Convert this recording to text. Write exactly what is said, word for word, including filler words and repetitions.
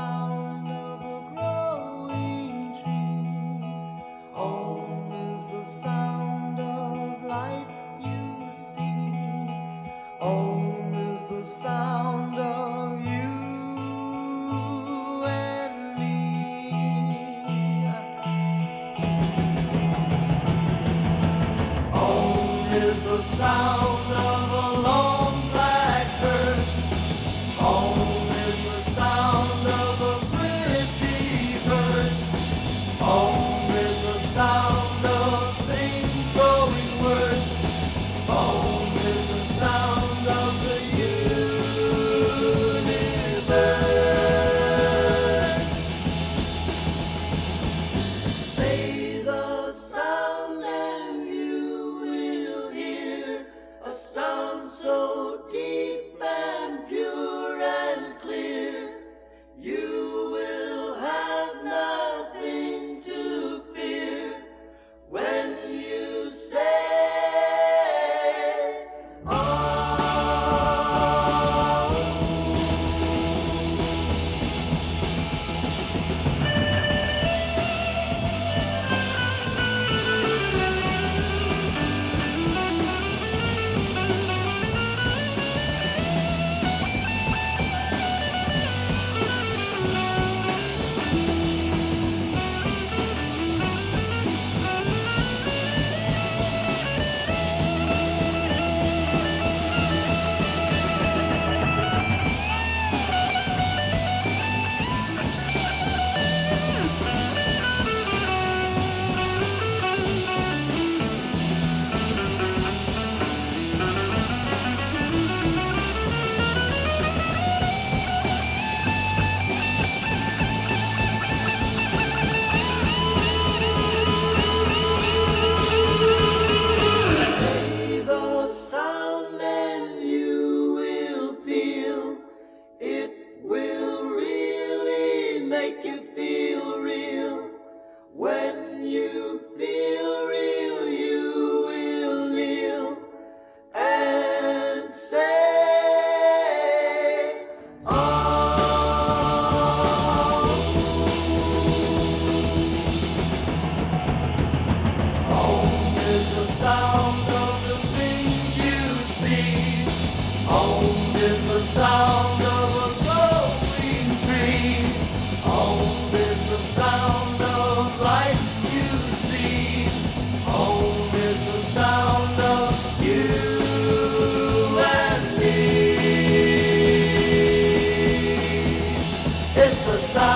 sound of a growing tree. Home is the sound of life you see. Home is the sound of you and me. Home is the sound of a long black hearse. Home is the sound of a pretty bird. Home is the sound of things growing worse. Home is the sound of the universe. Say the sound and you will hear a sound so deep and pure and clear. You will have nothing to fear when you say, oh. The sound and you will feel it will really make you feel real. When you feel real, you will kneel and say, oh. Home is the sound of the things you see. Home is the sound of a growing tree. Home is the sound of life you see. Home is the sound of you and me. It's the sound